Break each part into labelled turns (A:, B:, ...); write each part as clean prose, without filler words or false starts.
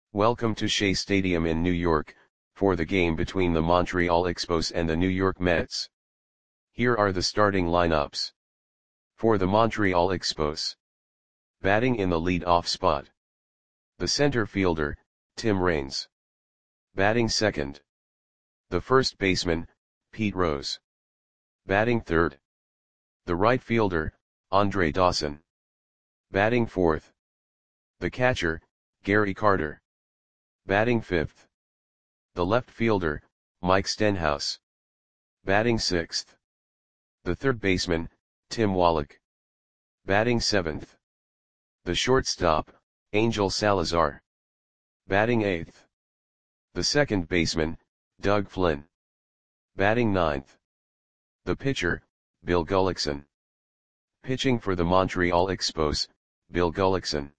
A: Welcome to Shea Stadium in New York, for the game between the Montreal Expos and the New York Mets. Here are the starting lineups. For the Montreal Expos. Batting in the lead-off spot. The center fielder, Tim Raines. Batting second. The first baseman, Pete Rose. Batting third. The right fielder, Andre Dawson. Batting fourth. The catcher, Gary Carter. Batting fifth. The left fielder, Mike Stenhouse. Batting sixth. The third baseman, Tim Wallach. Batting seventh. The shortstop, Angel Salazar. Batting eighth. The second baseman, Doug Flynn. Batting ninth. The pitcher, Bill Gullickson. Pitching for the Montreal Expos, Bill Gullickson.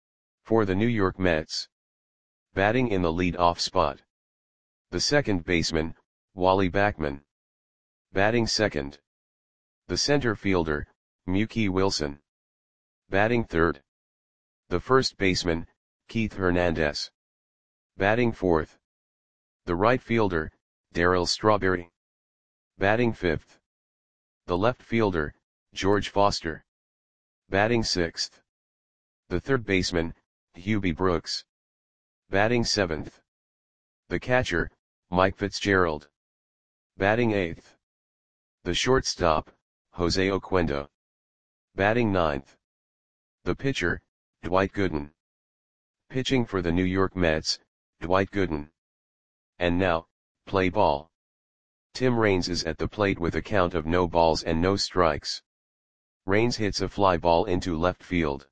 A: For the New York Mets. Batting in the lead-off spot. The second baseman, Wally Backman. Batting second. The center fielder, Mookie Wilson. Batting third. The first baseman, Keith Hernandez. Batting fourth. The right fielder, Darryl Strawberry. Batting fifth. The left fielder, George Foster. Batting sixth. The third baseman, Hubie Brooks. Batting seventh. The catcher, Mike Fitzgerald. Batting eighth. The shortstop, Jose Oquendo. Batting ninth. The pitcher, Dwight Gooden. Pitching for the New York Mets, Dwight Gooden. And now, play ball. Tim Raines is at the plate with a count of no balls and no strikes. Raines hits a fly ball into left field.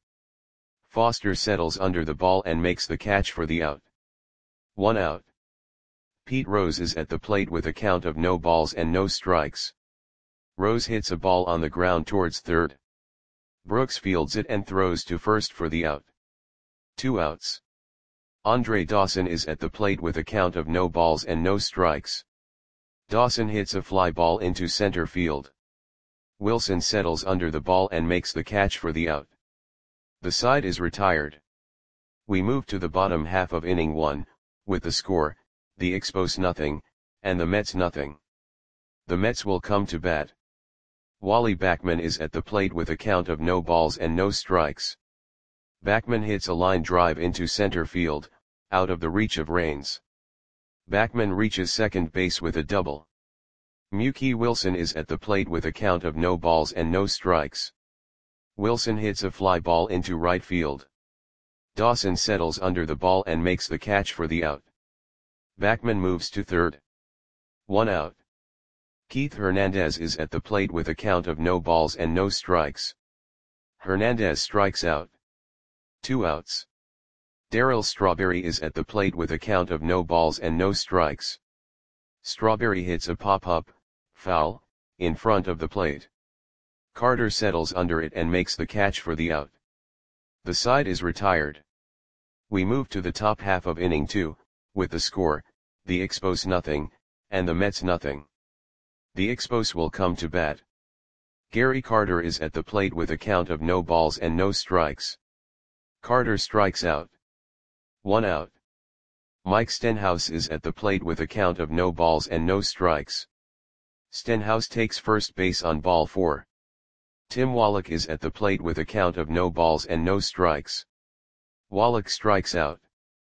A: Foster settles under the ball and makes the catch for the out. 1 out. Pete Rose is at the plate with a count of no balls and no strikes. Rose hits a ball on the ground towards third. Brooks fields it and throws to first for the out. 2 outs. Andre Dawson is at the plate with a count of no balls and no strikes. Dawson hits a fly ball into center field. Wilson settles under the ball and makes the catch for the out. The side is retired. We move to the bottom half of inning 1, with the score, the Expos nothing, and the Mets nothing. The Mets will come to bat. Wally Backman is at the plate with a count of no balls and no strikes. Backman hits a line drive into center field, out of the reach of Raines. Backman reaches second base with a double. Mookie Wilson is at the plate with a count of no balls and no strikes. Wilson hits a fly ball into right field. Dawson settles under the ball and makes the catch for the out. Backman moves to third. 1 out. Keith Hernandez is at the plate with a count of no balls and no strikes. Hernandez strikes out. 2 outs. Darryl Strawberry is at the plate with a count of no balls and no strikes. Strawberry hits a pop-up, foul, in front of the plate. Carter settles under it and makes the catch for the out. The side is retired. We move to the top half of inning 2, with the score, the Expos nothing, and the Mets nothing. The Expos will come to bat. Gary Carter is at the plate with a count of no balls and no strikes. Carter strikes out. 1 out. Mike Stenhouse is at the plate with a count of no balls and no strikes. Stenhouse takes first base on ball 4. Tim Wallach is at the plate with a count of no balls and no strikes. Wallach strikes out.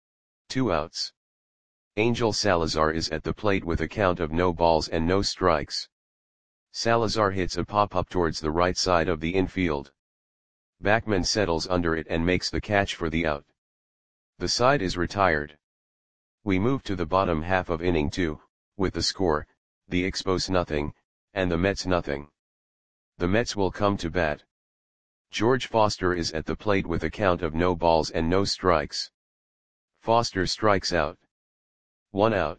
A: 2 outs. Angel Salazar is at the plate with a count of no balls and no strikes. Salazar hits a pop-up towards the right side of the infield. Backman settles under it and makes the catch for the out. The side is retired. We move to the bottom half of inning 2, with the score, the Expos nothing, and the Mets nothing. The Mets will come to bat. George Foster is at the plate with a count of no balls and no strikes. Foster strikes out. 1 out.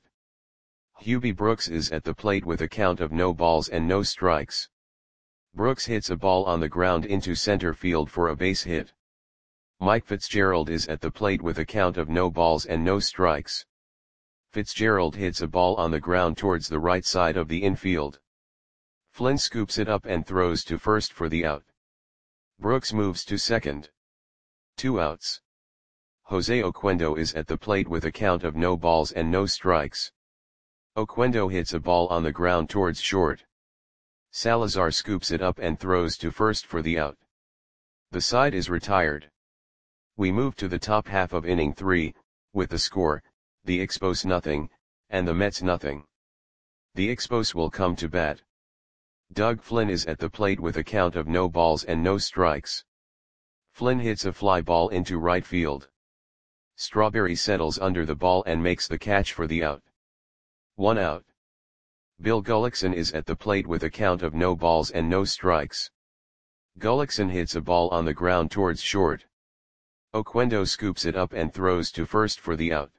A: Hubie Brooks is at the plate with a count of no balls and no strikes. Brooks hits a ball on the ground into center field for a base hit. Mike Fitzgerald is at the plate with a count of no balls and no strikes. Fitzgerald hits a ball on the ground towards the right side of the infield. Flynn scoops it up and throws to first for the out. Brooks moves to second. 2 outs. Jose Oquendo is at the plate with a count of no balls and no strikes. Oquendo hits a ball on the ground towards short. Salazar scoops it up and throws to first for the out. The side is retired. We move to the top half of inning 3, with the score, the Expos nothing, and the Mets nothing. The Expos will come to bat. Doug Flynn is at the plate with a count of no balls and no strikes. Flynn hits a fly ball into right field. Strawberry settles under the ball and makes the catch for the out. 1 out. Bill Gullickson is at the plate with a count of no balls and no strikes. Gullickson hits a ball on the ground towards short. Oquendo scoops it up and throws to first for the out.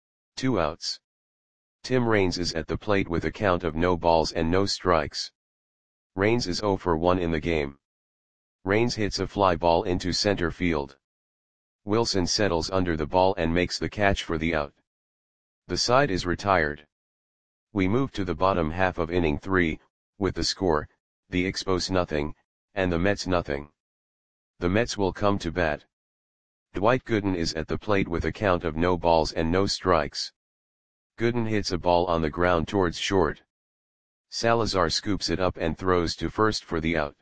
A: 2 outs. Tim Raines is at the plate with a count of no balls and no strikes. Raines is 0 for 1 in the game. Raines hits a fly ball into center field. Wilson settles under the ball and makes the catch for the out. The side is retired. We move to the bottom half of inning 3, with the score, the Expos nothing, and the Mets nothing. The Mets will come to bat. Dwight Gooden is at the plate with a count of no balls and no strikes. Gooden hits a ball on the ground towards short. Salazar scoops it up and throws to first for the out.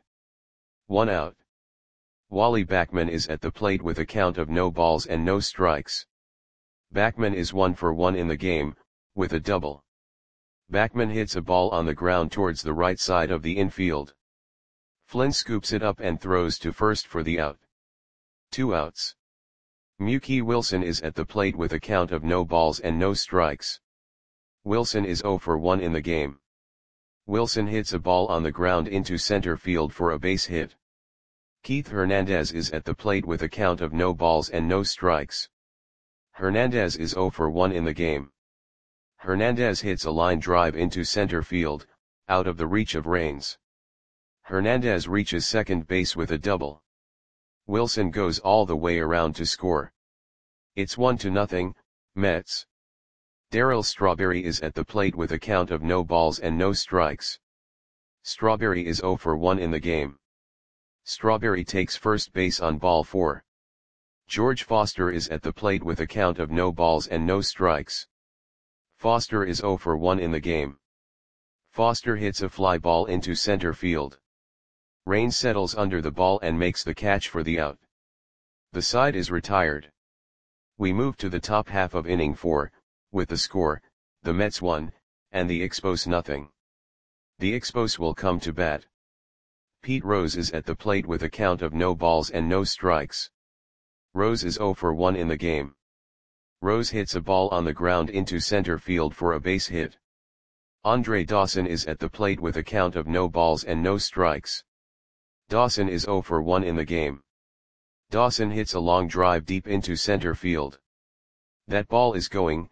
A: 1 out. Wally Backman is at the plate with a count of no balls and no strikes. Backman is 1 for 1 in the game, with a double. Backman hits a ball on the ground towards the right side of the infield. Flynn scoops it up and throws to first for the out. 2 outs. Mookie Wilson is at the plate with a count of no balls and no strikes. Wilson is 0 for 1 in the game. Wilson hits a ball on the ground into center field for a base hit. Keith Hernandez is at the plate with a count of no balls and no strikes. Hernandez is 0 for 1 in the game. Hernandez hits a line drive into center field, out of the reach of Raines. Hernandez reaches second base with a double. Wilson goes all the way around to score. It's 1-0, Mets. Darryl Strawberry is at the plate with a count of no balls and no strikes. Strawberry is 0 for 1 in the game. Strawberry takes first base on ball 4. George Foster is at the plate with a count of no balls and no strikes. Foster is 0 for 1 in the game. Foster hits a fly ball into center field. Raines settles under the ball and makes the catch for the out. The side is retired. We move to the top half of inning 4, with the score, the Mets 1, and the Expos nothing. The Expos will come to bat. Pete Rose is at the plate with a count of no balls and no strikes. Rose is 0 for 1 in the game. Rose hits a ball on the ground into center field for a base hit. Andre Dawson is at the plate with a count of no balls and no strikes. Dawson is 0 for 1 in the game. Dawson hits a long drive deep into center field. That ball is gone.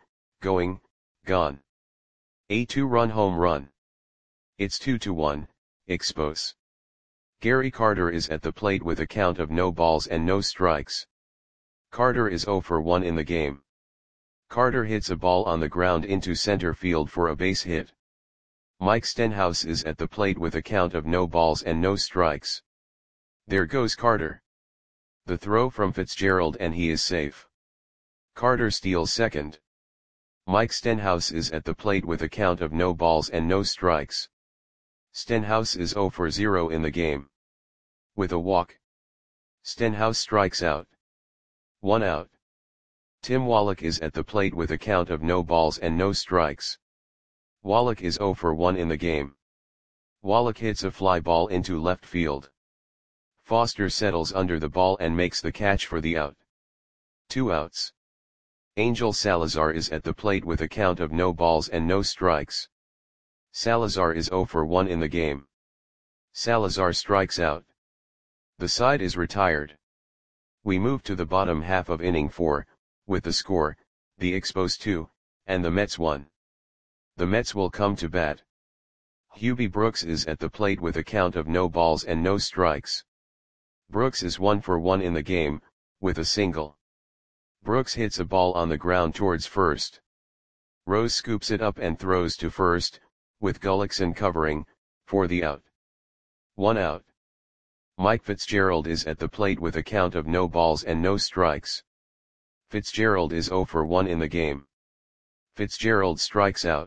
A: A 2-run home run. It's 2-1, Expos. Gary Carter is at the plate with a count of no balls and no strikes. Carter is 0 for 1 in the game. Carter hits a ball on the ground into center field for a base hit. Mike Stenhouse is at the plate with a count of no balls and no strikes. There goes Carter. The throw from Fitzgerald and he is safe. Carter steals second. Mike Stenhouse is at the plate with a count of no balls and no strikes. Stenhouse is 0 for 0 in the game. With a walk. Stenhouse strikes out. 1 out. Tim Wallach is at the plate with a count of no balls and no strikes. Wallach is 0 for 1 in the game. Wallach hits a fly ball into left field. Foster settles under the ball and makes the catch for the out. 2 outs. Angel Salazar is at the plate with a count of no balls and no strikes. Salazar is 0 for 1 in the game. Salazar strikes out. The side is retired. We move to the bottom half of inning 4, with the score, the Expos 2, and the Mets 1. The Mets will come to bat. Hubie Brooks is at the plate with a count of no balls and no strikes. Brooks is 1 for 1 in the game, with a single. Brooks hits a ball on the ground towards first. Rose scoops it up and throws to first, with Gullickson covering, for the out. 1 out. Mike Fitzgerald is at the plate with a count of no balls and no strikes. Fitzgerald is 0 for 1 in the game. Fitzgerald strikes out.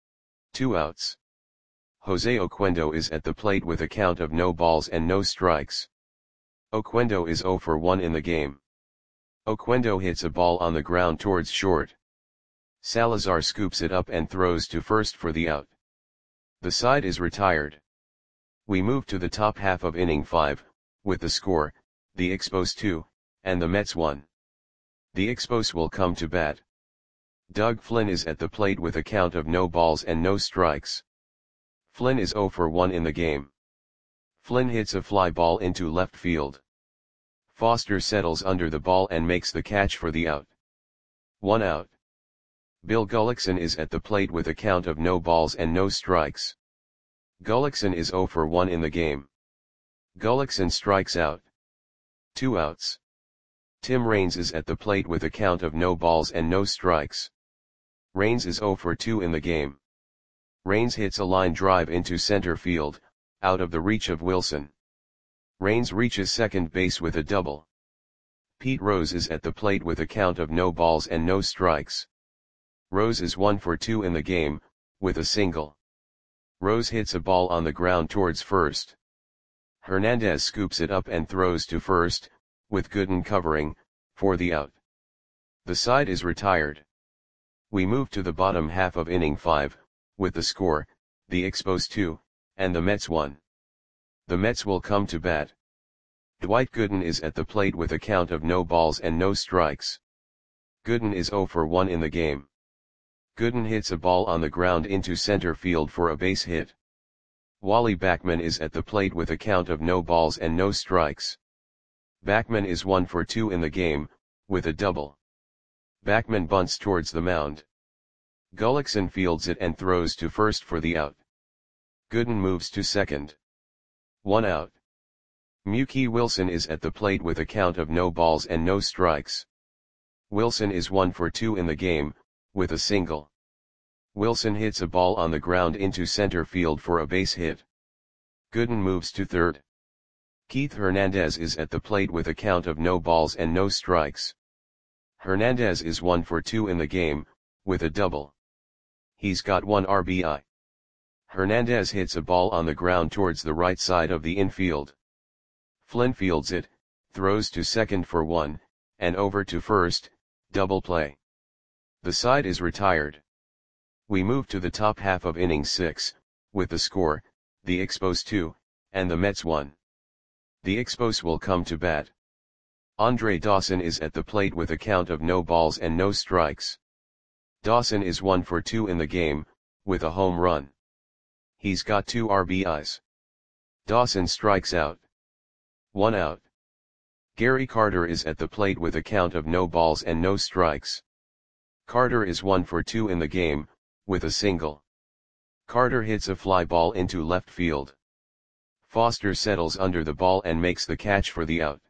A: 2 outs. Jose Oquendo is at the plate with a count of no balls and no strikes. Oquendo is 0 for 1 in the game. Oquendo hits a ball on the ground towards short. Salazar scoops it up and throws to first for the out. The side is retired. We move to the top half of inning 5, with the score, the Expos 2, and the Mets 1. The Expos will come to bat. Doug Flynn is at the plate with a count of no balls and no strikes. Flynn is 0 for 1 in the game. Flynn hits a fly ball into left field. Foster settles under the ball and makes the catch for the out. 1 out. Bill Gullickson is at the plate with a count of no balls and no strikes. Gullickson is 0 for 1 in the game. Gullickson strikes out. 2 outs. Tim Raines is at the plate with a count of no balls and no strikes. Raines is 0 for 2 in the game. Raines hits a line drive into center field, out of the reach of Wilson. Raines reaches second base with a double. Pete Rose is at the plate with a count of no balls and no strikes. Rose is 1 for 2 in the game, with a single. Rose hits a ball on the ground towards first. Hernandez scoops it up and throws to first, with Gooden covering, for the out. The side is retired. We move to the bottom half of inning 5, with the score, the Expos 2, and the Mets 1. The Mets will come to bat. Dwight Gooden is at the plate with a count of no balls and no strikes. Gooden is 0 for 1 in the game. Gooden hits a ball on the ground into center field for a base hit. Wally Backman is at the plate with a count of no balls and no strikes. Backman is 1 for 2 in the game, with a double. Backman bunts towards the mound. Gullickson fields it and throws to first for the out. Gooden moves to second. 1 out. Mookie Wilson is at the plate with a count of no balls and no strikes. Wilson is 1 for 2 in the game, with a single. Wilson hits a ball on the ground into center field for a base hit. Gooden moves to third. Keith Hernandez is at the plate with a count of no balls and no strikes. Hernandez is 1 for 2 in the game, with a double. He's got 1 RBI. Hernandez hits a ball on the ground towards the right side of the infield. Flynn fields it, throws to second for 1, and over to first, double play. The side is retired. We move to the top half of inning 6, with the score, the Expos 2, and the Mets 1. The Expos will come to bat. Andre Dawson is at the plate with a count of no balls and no strikes. Dawson is 1 for 2 in the game, with a home run. He's got 2 RBIs. Dawson strikes out. 1 out. Gary Carter is at the plate with a count of no balls and no strikes. Carter is 1 for 2 in the game, with a single. Carter hits a fly ball into left field. Foster settles under the ball and makes the catch for the out.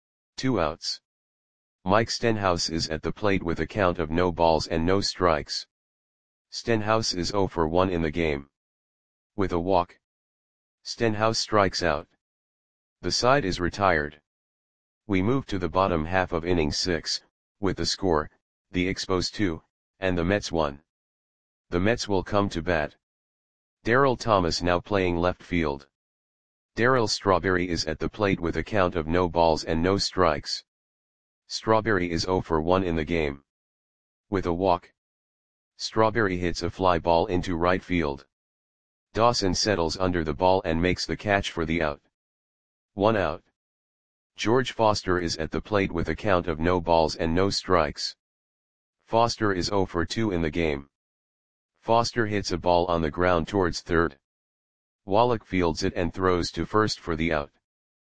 A: 2 outs. Mike Stenhouse is at the plate with a count of no balls and no strikes. Stenhouse is 0 for 1 in the game. With a walk. Stenhouse strikes out. The side is retired. We move to the bottom half of inning 6, with the score, the Expos 2, and the Mets 1. The Mets will come to bat. Darryl Thomas now playing left field. Darryl Strawberry is at the plate with a count of no balls and no strikes. Strawberry is 0 for 1 in the game. With a walk. Strawberry hits a fly ball into right field. Dawson settles under the ball and makes the catch for the out. 1 out. George Foster is at the plate with a count of no balls and no strikes. Foster is 0 for 2 in the game. Foster hits a ball on the ground towards third. Wallach fields it and throws to first for the out.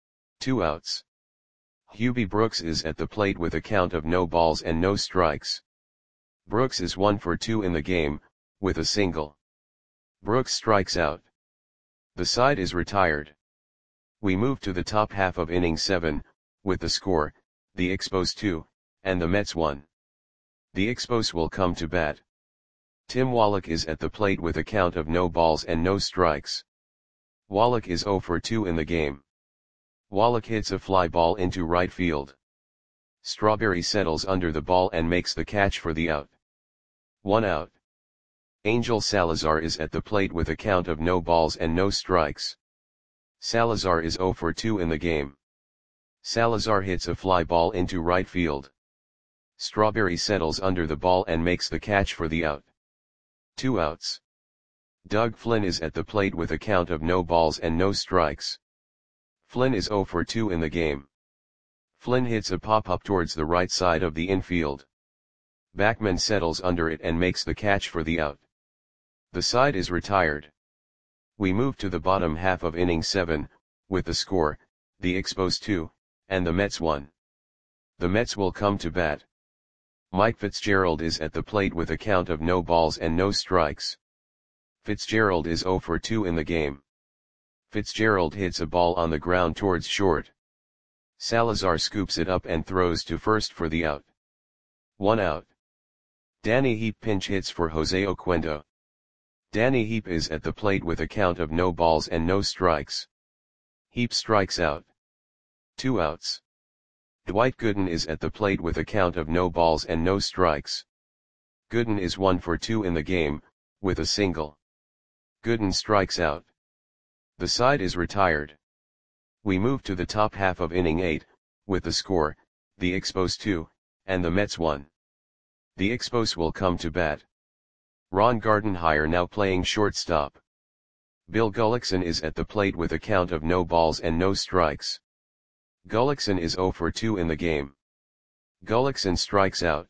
A: 2 outs. Hubie Brooks is at the plate with a count of no balls and no strikes. Brooks is 1 for 2 in the game, with a single. Brooks strikes out. The side is retired. We move to the top half of inning 7, with the score, the Expos 2, and the Mets 1. The Expos will come to bat. Tim Wallach is at the plate with a count of no balls and no strikes. Wallach is 0 for 2 in the game. Wallach hits a fly ball into right field. Strawberry settles under the ball and makes the catch for the out. 1 out. Angel Salazar is at the plate with a count of no balls and no strikes. Salazar is 0 for 2 in the game. Salazar hits a fly ball into right field. Strawberry settles under the ball and makes the catch for the out. 2 outs. Doug Flynn is at the plate with a count of no balls and no strikes. Flynn is 0 for 2 in the game. Flynn hits a pop-up towards the right side of the infield. Backman settles under it and makes the catch for the out. The side is retired. We move to the bottom half of inning 7, with the score, the Expos 2, and the Mets 1. The Mets will come to bat. Mike Fitzgerald is at the plate with a count of no balls and no strikes. Fitzgerald is 0 for 2 in the game. Fitzgerald hits a ball on the ground towards short. Salazar scoops it up and throws to first for the out. 1 out. Danny Heap pinch hits for Jose Oquendo. Danny Heap is at the plate with a count of no balls and no strikes. Heap strikes out. 2 outs. Dwight Gooden is at the plate with a count of no balls and no strikes. Gooden is 1 for 2 in the game, with a single. Gooden strikes out. The side is retired. We move to the top half of inning 8, with the score, the Expos 2, and the Mets 1. The Expos will come to bat. Ron Gardenhire now playing shortstop. Bill Gullickson is at the plate with a count of no balls and no strikes. Gullickson is 0 for 2 in the game. Gullickson strikes out.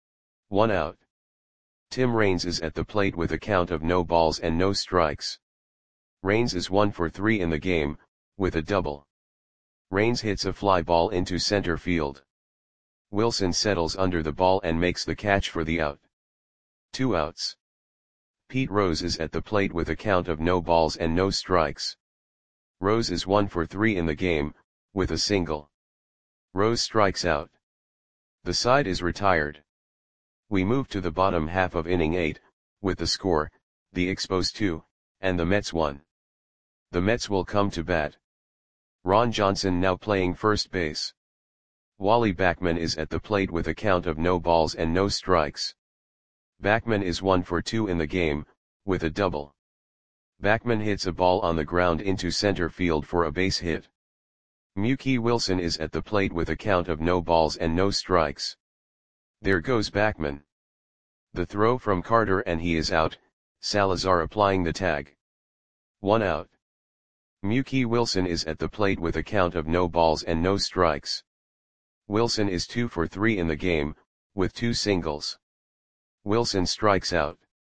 A: 1 out. Tim Raines is at the plate with a count of no balls and no strikes. Raines is 1 for 3 in the game, with a double. Raines hits a fly ball into center field. Wilson settles under the ball and makes the catch for the out. 2 outs. Pete Rose is at the plate with a count of no balls and no strikes. Rose is 1 for 3 in the game, with a single. Rose strikes out. The side is retired. We move to the bottom half of inning 8, with the score, the Expos 2, and the Mets 1. The Mets will come to bat. Ron Johnson now playing first base. Wally Backman is at the plate with a count of no balls and no strikes. Backman is 1 for 2 in the game, with a double. Backman hits a ball on the ground into center field for a base hit. Mookie Wilson is at the plate with a count of no balls and no strikes. There goes Backman. The throw from Carter and he is out, Salazar applying the tag. 1 out. Mookie Wilson is at the plate with a count of no balls and no strikes. Wilson is 2 for 3 in the game, with 2 singles. Wilson strikes out.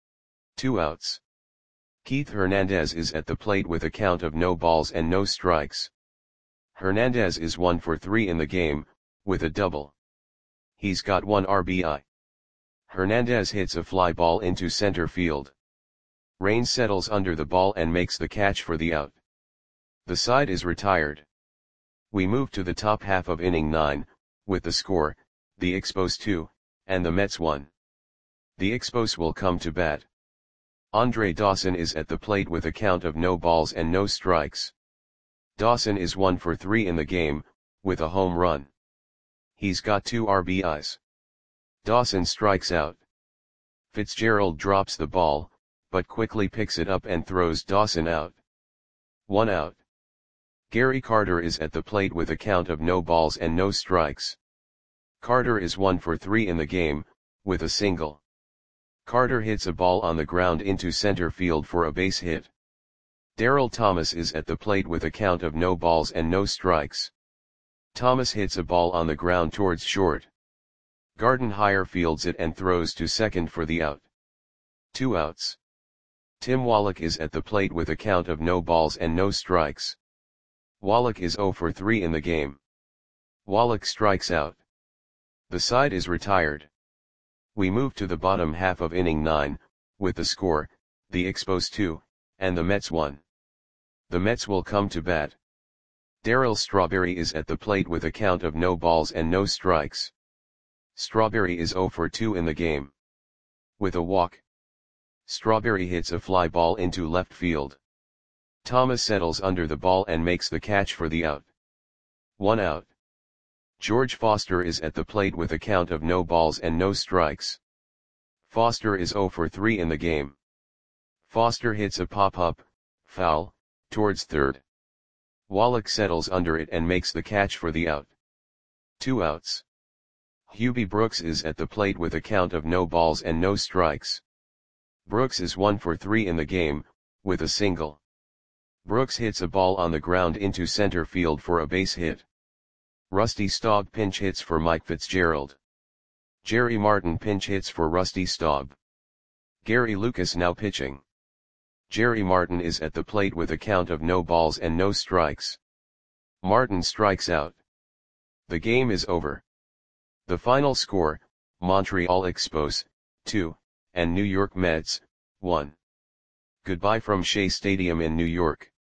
A: 2 outs. Keith Hernandez is at the plate with a count of no balls and no strikes. Hernandez is 1 for 3 in the game, with a double. He's got 1 RBI. Hernandez hits a fly ball into center field. Raines settles under the ball and makes the catch for the out. The side is retired. We move to the top half of inning 9, with the score, the Expos 2, and the Mets 1. The Expos will come to bat. Andre Dawson is at the plate with a count of no balls and no strikes. Dawson is 1 for 3 in the game, with a home run. He's got 2 RBIs. Dawson strikes out. Fitzgerald drops the ball, but quickly picks it up and throws Dawson out. 1 out. Gary Carter is at the plate with a count of no balls and no strikes. Carter is 1 for 3 in the game, with a single. Carter hits a ball on the ground into center field for a base hit. Darryl Thomas is at the plate with a count of no balls and no strikes. Thomas hits a ball on the ground towards short. Gardenhire fields it and throws to second for the out. 2 outs. Tim Wallach is at the plate with a count of no balls and no strikes. Wallach is 0 for 3 in the game. Wallach strikes out. The side is retired. We move to the bottom half of inning 9, with the score, the Expos 2, and the Mets 1. The Mets will come to bat. Darryl Strawberry is at the plate with a count of no balls and no strikes. Strawberry is 0 for 2 in the game. With a walk. Strawberry hits a fly ball into left field. Thomas settles under the ball and makes the catch for the out. 1 out. George Foster is at the plate with a count of no balls and no strikes. Foster is 0 for 3 in the game. Foster hits a pop-up, foul, towards third. Wallach settles under it and makes the catch for the out. 2 outs. Hubie Brooks is at the plate with a count of no balls and no strikes. Brooks is 1 for 3 in the game, with a single. Brooks hits a ball on the ground into center field for a base hit. Rusty Staub pinch hits for Mike Fitzgerald. Jerry Martin pinch hits for Rusty Staub. Gary Lucas now pitching. Jerry Martin is at the plate with a count of no balls and no strikes. Martin strikes out. The game is over. The final score, Montreal Expos, 2, and New York Mets, 1. Goodbye from Shea Stadium in New York.